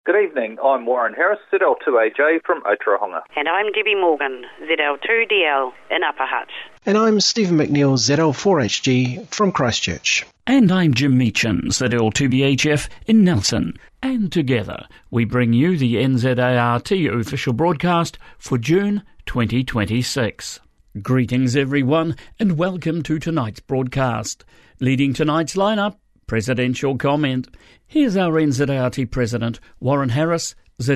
Good evening, I'm Warren Harris, ZL2AJ from Otarohonga. And I'm Debbie Morgan, ZL2DL in Upper Hutt. And I'm Stephen McNeil, ZL4HG from Christchurch. And I'm Jim Meechan, ZL2BHF in Nelson. And together we bring you the NZART official broadcast for June 2026. Greetings everyone and welcome to tonight's broadcast. Leading tonight's lineup, Presidential Comment. Here's our NZART President, Warren Harris,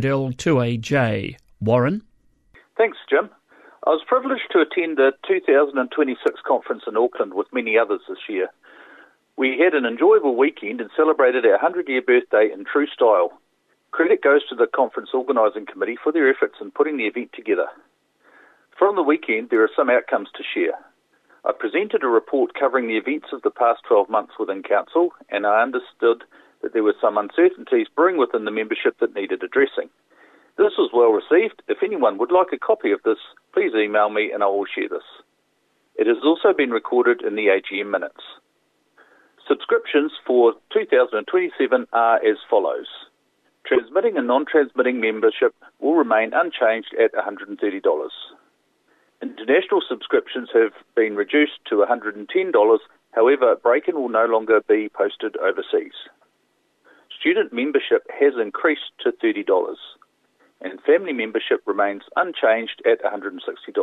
ZL2AJ. Warren? Thanks, Jim. I was privileged to attend the 2026 conference in Auckland with many others this year. We had an enjoyable weekend and celebrated our 100-year birthday in true style. Credit goes to the conference organising committee for their efforts in putting the event together. From the weekend, there are some outcomes to share. I presented a report covering the events of the past 12 months within Council, and I understood that there were some uncertainties brewing within the membership that needed addressing. This was well received. If anyone would like a copy of this, please email me and I will share this. It has also been recorded in the AGM minutes. Subscriptions for 2027 are as follows. Transmitting and non-transmitting membership will remain unchanged at $130. International subscriptions have been reduced to $110, however, Breakin will no longer be posted overseas. Student membership has increased to $30, and family membership remains unchanged at $160.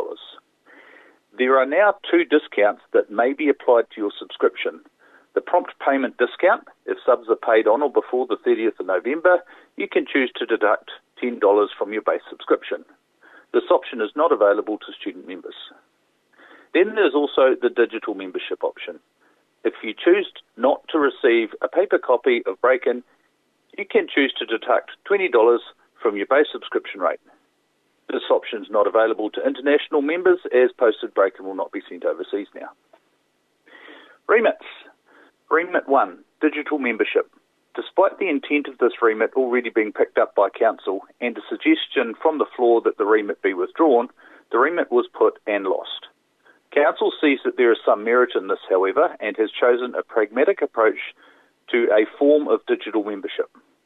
There are now two discounts that may be applied to your subscription. The prompt payment discount, if subs are paid on or before the 30th of November, you can choose to deduct $10 from your base subscription. This option is not available to student members. Then there's also the digital membership option. If you choose not to receive a paper copy of Breakin, you can choose to deduct $20 from your base subscription rate. This option is not available to international members as posted Breakin will not be sent overseas now. Remits. Remit 1, digital membership. Despite the intent of this remit already being picked up by Council and a suggestion from the floor that the remit be withdrawn, the remit was put and lost. Council sees that there is some merit in this, however, and has chosen a pragmatic approach to a form of digital membership.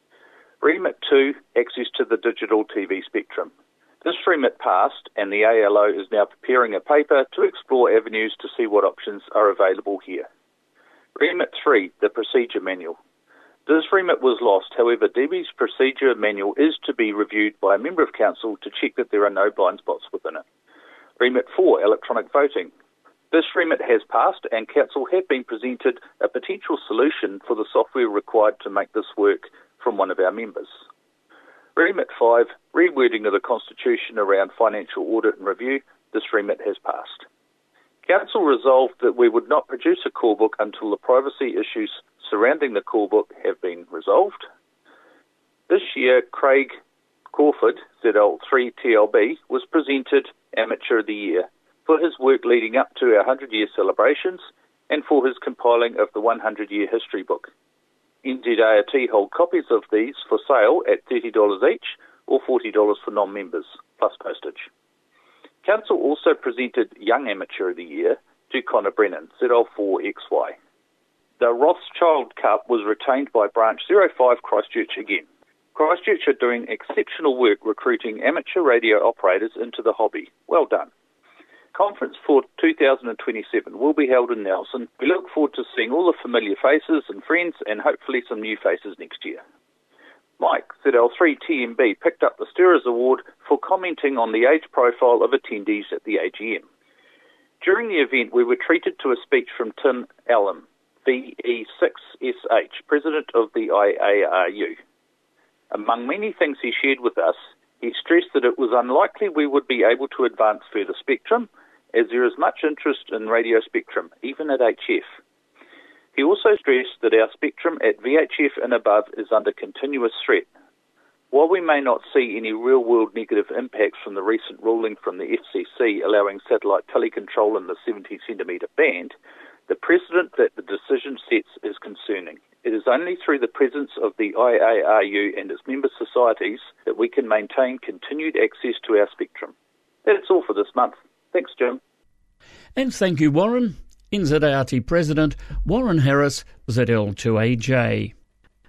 Remit 2, access to the digital TV spectrum. This remit passed and the ALO is now preparing a paper to explore avenues to see what options are available here. Remit 3, the procedure manual. This remit was lost, however, Debbie's procedure manual is to be reviewed by a member of Council to check that there are no blind spots within it. Remit 4, electronic voting. This remit has passed and Council have been presented a potential solution for the software required to make this work from one of our members. Remit 5, rewording of the Constitution around financial audit and review. This remit has passed. Council resolved that we would not produce a core book until the privacy issues surrounding the core book have been resolved. This year, Craig Crawford, ZL3TLB, was presented Amateur of the Year for his work leading up to our 100-year celebrations and for his compiling of the 100-year history book. NZART hold copies of these for sale at $30 each or $40 for non-members, plus postage. Council also presented Young Amateur of the Year to Connor Brennan, ZL4XY. The Rothschild Cup was retained by Branch 05 Christchurch again. Christchurch are doing exceptional work recruiting amateur radio operators into the hobby. Well done. Conference for 2027 will be held in Nelson. We look forward to seeing all the familiar faces and friends and hopefully some new faces next year. Mike, ZL3TMB, picked up the Stirrers Award for commenting on the age profile of attendees at the AGM. During the event, we were treated to a speech from Tim Allen, VE6SH, President of the IARU. Among many things he shared with us, he stressed that it was unlikely we would be able to advance further spectrum, as there is much interest in radio spectrum, even at HF. He also stressed that our spectrum at VHF and above is under continuous threat. While we may not see any real-world negative impacts from the recent ruling from the FCC allowing satellite telecontrol in the 70cm band, the precedent that the decision sets is concerning. It is only through the presence of the IARU and its member societies that we can maintain continued access to our spectrum. That's all for this month. Thanks, Jim. And thank you, Warren. NZART President Warren Harris, ZL2AJ.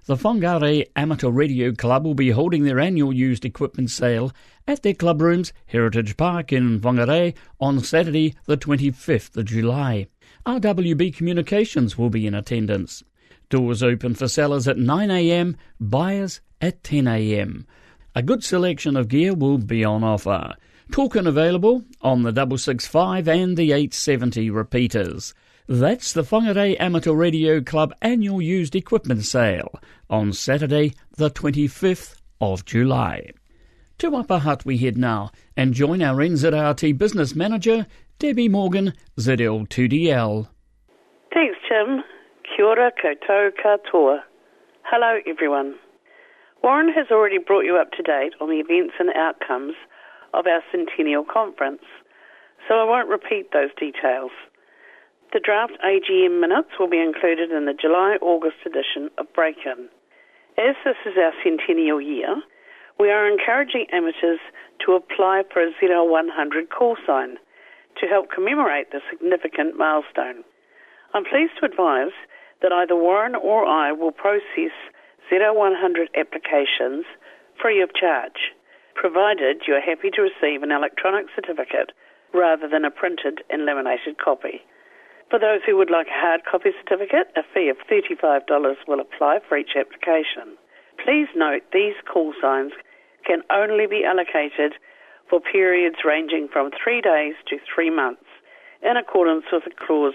The Whangarei Amateur Radio Club will be holding their annual used equipment sale at their club rooms, Heritage Park in Whangarei, on Saturday the 25th of July. RWB Communications will be in attendance. Doors open for sellers at 9 a.m, buyers at 10 a.m. A good selection of gear will be on offer. Token available on the 665 and the 870 repeaters. That's the Whangarei Amateur Radio Club annual used equipment sale on Saturday the 25th of July. To Upper Hutt we head now and join our NZRT business manager, Debbie Morgan, ZL2DL. Thanks, Tim. Kia ora koutou katoa. Hello, everyone. Warren has already brought you up to date on the events and outcomes of our Centennial Conference, so I won't repeat those details. The draft AGM minutes will be included in the July-August edition of Break-In. As this is our centennial year, we are encouraging amateurs to apply for a ZL100 call sign to help commemorate the significant milestone. I'm pleased to advise that either Warren or I will process ZL100 applications free of charge, provided you are happy to receive an electronic certificate rather than a printed and laminated copy. For those who would like a hard copy certificate, a fee of $35 will apply for each application. Please note these call signs can only be allocated for periods ranging from 3 days to 3 months, in accordance with Clause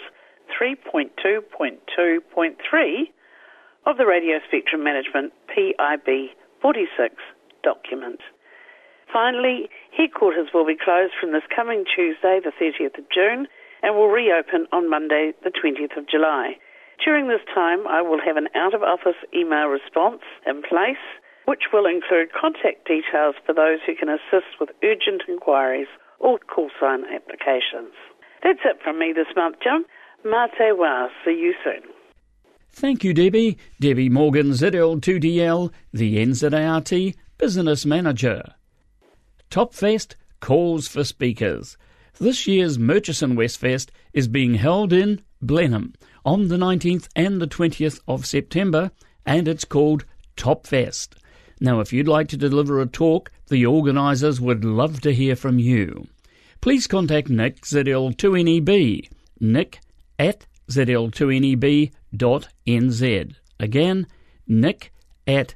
3.2.2.3 of the Radio Spectrum Management PIB 46 document. Finally, headquarters will be closed from this coming Tuesday, the 30th of June, and will reopen on Monday, the 20th of July. During this time, I will have an out-of-office email response in place, which will include contact details for those who can assist with urgent inquiries or call sign applications. That's it from me this month, Jim. Mā te wā. See you soon. Thank you, Debbie. Debbie Morgan, ZL2DL, the NZART Business Manager. Topfest calls for speakers. This year's Murchison Westfest is being held in Blenheim on the 19th and the 20th of September, and it's called Topfest. Now, if you'd like to deliver a talk, the organisers would love to hear from you. Please contact Nick, ZL2NEB, nick at zl2neb.nz. Again, nick at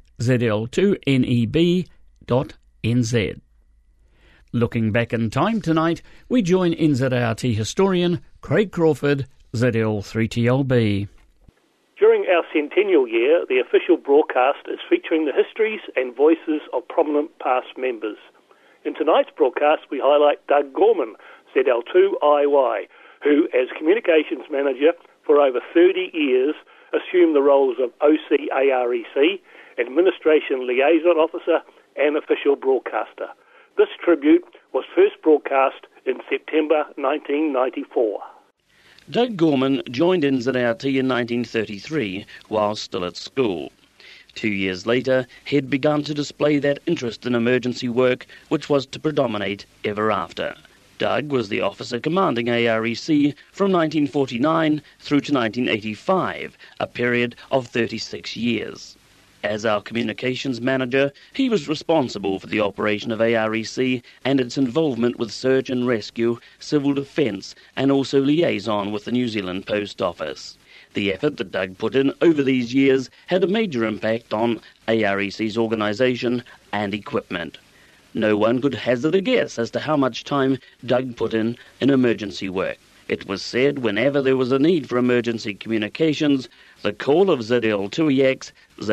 zl2neb.nz. Looking back in time tonight, we join NZART historian Craig Crawford, ZL3TLB. During our centennial year, the official broadcast is featuring the histories and voices of prominent past members. In tonight's broadcast, we highlight Doug Gorman, ZL2IY, who, as communications manager for over 30 years, assumed the roles of OCAREC, Administration Liaison Officer, and Official Broadcaster. This tribute was first broadcast in September 1994. Doug Gorman joined NZART in 1933 while still at school. 2 years later, he had begun to display that interest in emergency work which was to predominate ever after. Doug was the officer commanding AREC from 1949 through to 1985, a period of 36 years. As our communications manager, he was responsible for the operation of AREC and its involvement with search and rescue, civil defence, and also liaison with the New Zealand Post Office. The effort that Doug put in over these years had a major impact on AREC's organisation and equipment. No one could hazard a guess as to how much time Doug put in emergency work. It was said whenever there was a need for emergency communications, the call of ZL2EX,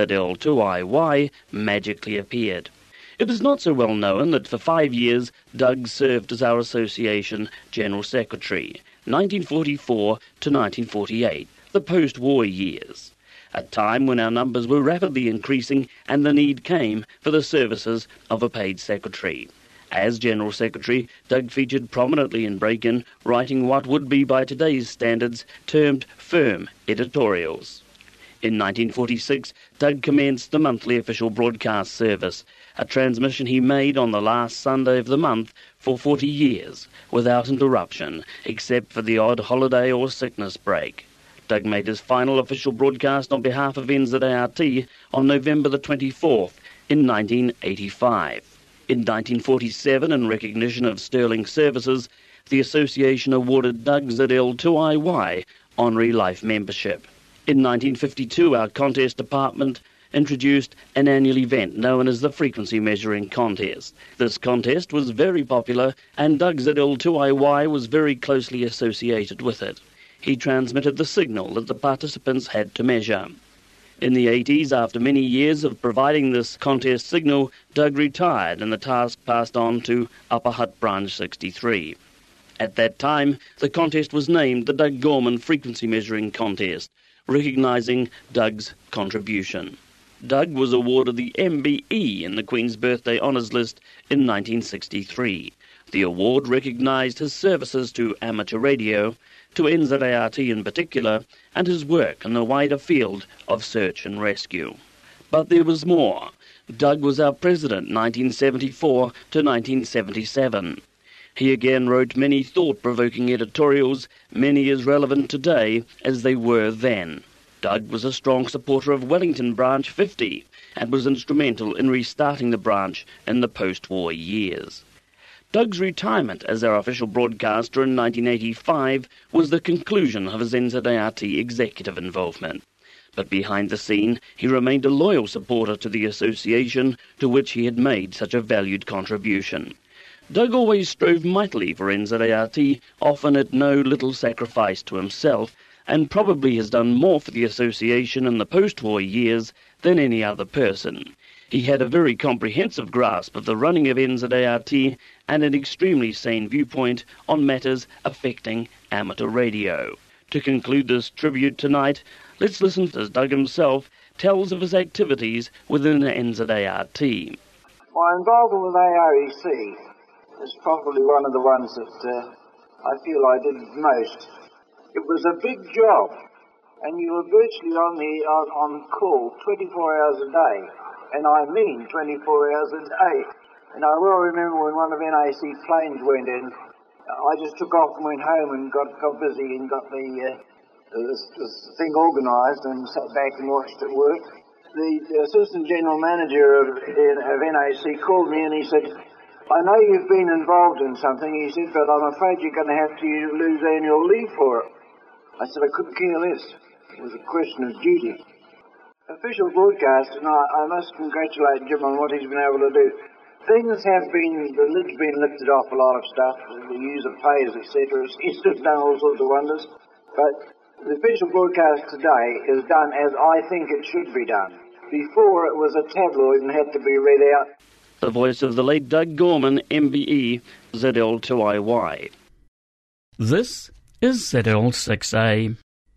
ZL2IY magically appeared. It is not so well known that for 5 years Doug served as our association General Secretary, 1944 to 1948, the post-war years, a time when our numbers were rapidly increasing and the need came for the services of a paid secretary. As General Secretary, Doug featured prominently in Break-In, writing what would be by today's standards termed firm editorials. In 1946, Doug commenced the monthly official broadcast service, a transmission he made on the last Sunday of the month for 40 years, without interruption, except for the odd holiday or sickness break. Doug made his final official broadcast on behalf of NZART on November the 24th in 1985. In 1947, in recognition of sterling services, the association awarded Doug ZL2IY honorary life membership. In 1952, our contest department introduced an annual event known as the Frequency Measuring Contest. This contest was very popular, and Doug ZL2IY was very closely associated with it. He transmitted the signal that the participants had to measure. In the 80s, after many years of providing this contest signal, Doug retired and the task passed on to Upper Hutt Branch 63. At that time, the contest was named the Doug Gorman Frequency Measuring Contest, recognising Doug's contribution. Doug was awarded the MBE in the Queen's Birthday Honours List in 1963. The award recognised his services to amateur radio, to NZART in particular, and his work in the wider field of search and rescue. But there was more. Doug was our president 1974 to 1977. He again wrote many thought-provoking editorials, many as relevant today as they were then. Doug was a strong supporter of Wellington Branch 50 and was instrumental in restarting the branch in the post-war years. Doug's retirement as our official broadcaster in 1985 was the conclusion of his NZART executive involvement. But behind the scene, he remained a loyal supporter to the association to which he had made such a valued contribution. Doug always strove mightily for NZART, often at no little sacrifice to himself, and probably has done more for the association in the post-war years than any other person. He had a very comprehensive grasp of the running of NZART and an extremely sane viewpoint on matters affecting amateur radio. To conclude this tribute tonight, let's listen as Doug himself tells of his activities within the NZART. My involvement with AREC is probably one of the ones that I feel I did most. It was a big job, and you were virtually on call 24 hours a day. And I mean 24 hours a day. And I will remember when one of NAC planes went in, I just took off and went home and got busy and got this thing organised and sat back and watched it work. The assistant general manager of NAC called me and he said, I know you've been involved in something, he said, but I'm afraid you're going to have to lose annual leave for it. I said, I couldn't care less. It was a question of duty. Official broadcast, and I must congratulate Jim on what he's been able to do. Things have been, the lid's been lifted off a lot of stuff, the use of payers, etc. He's just done all sorts of wonders. But the official broadcast today is done as I think it should be done. Before it was a tabloid and had to be read out. The voice of the late Doug Gorman, MBE, ZL2IY. This is ZL6A.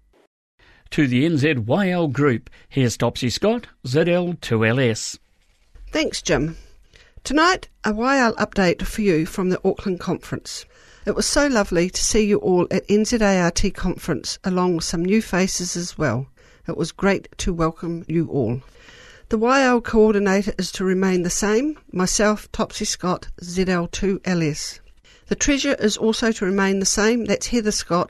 To the NZYL group, here's Topsy Scott, ZL2LS. Thanks, Jim. Tonight, a YL update for you from the Auckland Conference. It was so lovely to see you all at NZART Conference, along with some new faces as well. It was great to welcome you all. The YL coordinator is to remain the same, myself, Topsy Scott, ZL2LS. The treasurer is also to remain the same, that's Heather Scott,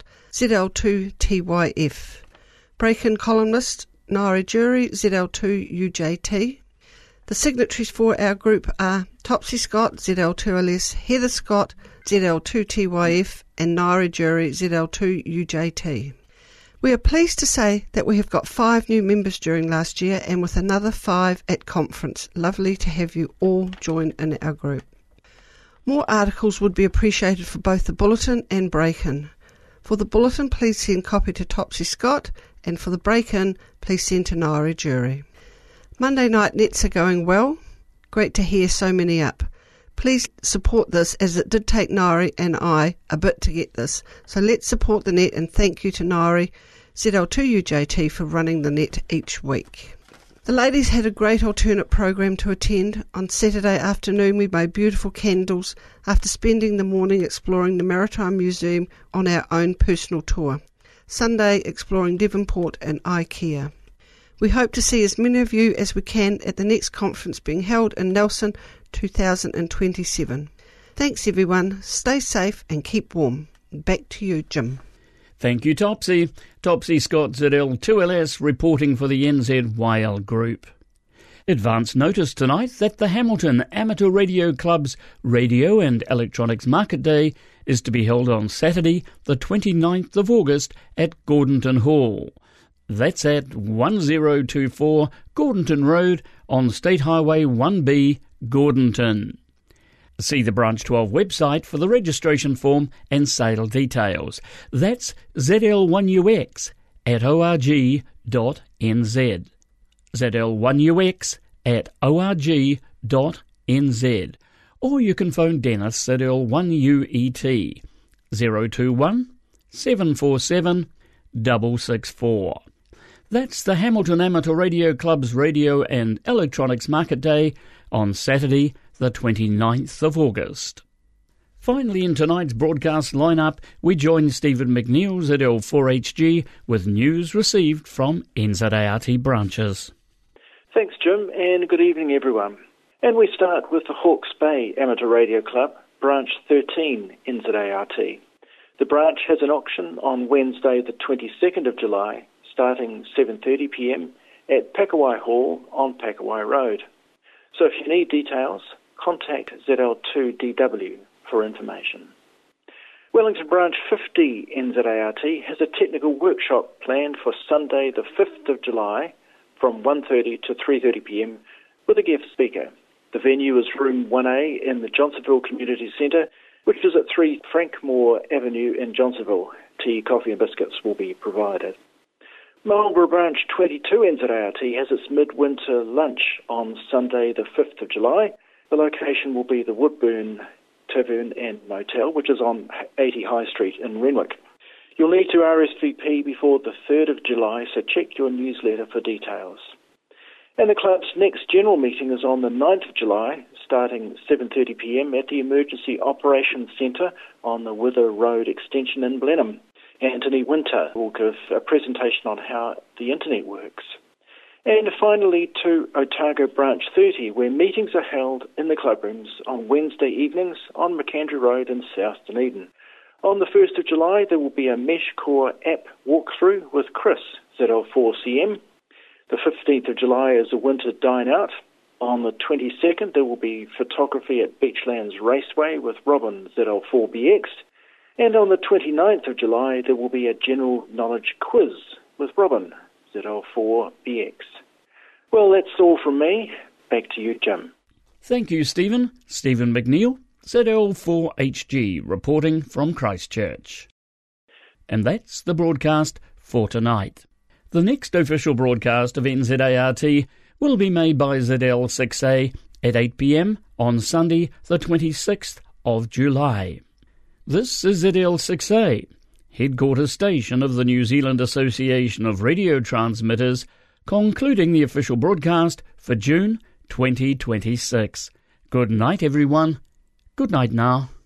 ZL2TYF. Break-in columnist, Nairi Jury, ZL2UJT. The signatories for our group are Topsy Scott, ZL2LS, Heather Scott, ZL2TYF, and Nairi Jury, ZL2UJT. We are pleased to say that we have got 5 new members during last year and with another 5 at conference. Lovely to have you all join in our group. More articles would be appreciated for both the Bulletin and Break-in. For the Bulletin, please send copy to Topsy Scott, and for the Break-in, please send to Nairi Jury. Monday night nets are going well. Great to hear so many up. Please support this, as it did take Nairi and I a bit to get this. So let's support the net, and thank you to Nairi, ZL2UJT, for running the net each week. The ladies had a great alternate program to attend. On Saturday afternoon we made beautiful candles after spending the morning exploring the Maritime Museum on our own personal tour. Sunday exploring Devonport and IKEA. We hope to see as many of you as we can at the next conference being held in Nelson 2027. Thanks everyone, stay safe and keep warm. Back to you, Jim. Thank you, Topsy. Topsy Scott ZL2LS reporting for the NZYL Group. Advance notice tonight that the Hamilton Amateur Radio Club's Radio and Electronics Market Day is to be held on Saturday, the 29th of August at Gordonton Hall. That's at 1024 Gordonton Road on State Highway 1B, Gordonton. See the Branch 12 website for the registration form and sale details. That's zl1ux@org.nz. zl1ux@org.nz. Or you can phone Dennis ZL1UET 021 747 664. That's the Hamilton Amateur Radio Club's Radio and Electronics Market Day on Saturday, the 29th of August. Finally, in tonight's broadcast lineup, we join Stephen McNeil, ZL4HG, with news received from NZART branches. Thanks, Jim, and good evening, everyone. And we start with the Hawke's Bay Amateur Radio Club, Branch 13, NZART. The branch has an auction on Wednesday, the 22nd of July, starting 7:30 p.m. at Pakawai Hall on Pakawai Road. So if you need details, contact ZL2DW for information. Wellington Branch 50 NZART has a technical workshop planned for Sunday the 5th of July from 1:30 to 3:30 p.m. with a guest speaker. The venue is Room 1A in the Johnsonville Community Centre, which is at 3 Frankmore Avenue in Johnsonville. Tea, coffee and biscuits will be provided. Marlborough Branch 22 NZART has its midwinter lunch on Sunday the 5th of July. The location will be the Woodburn Tavern and Motel, which is on 80 High Street in Renwick. You'll need to RSVP before the 3rd of July, so check your newsletter for details. And the club's next general meeting is on the 9th of July, starting 7:30 p.m. at the Emergency Operations Centre on the Wither Road Extension in Blenheim. Anthony Winter will give a presentation on how the internet works. And finally to Otago Branch 30, where meetings are held in the clubrooms on Wednesday evenings on McAndrew Road in South Dunedin. On the 1st of July, there will be a MeshCore app walkthrough with Chris, ZL4CM. The 15th of July is a winter dine-out. On the 22nd, there will be photography at Beachlands Raceway with Robin, ZL4BX. And on the 29th of July, there will be a general knowledge quiz with Robin, ZL4BX. Well, that's all from me. Back to you, Jim. Thank you, Stephen. Stephen McNeil, ZL4HG, reporting from Christchurch. And that's the broadcast for tonight. The next official broadcast of NZART will be made by ZL6A at 8 p.m. on Sunday, the 26th of July. This is ZL6A, headquarters station of the New Zealand Association of Radio Transmitters, concluding the official broadcast for June 2026. Good night, everyone. Good night now.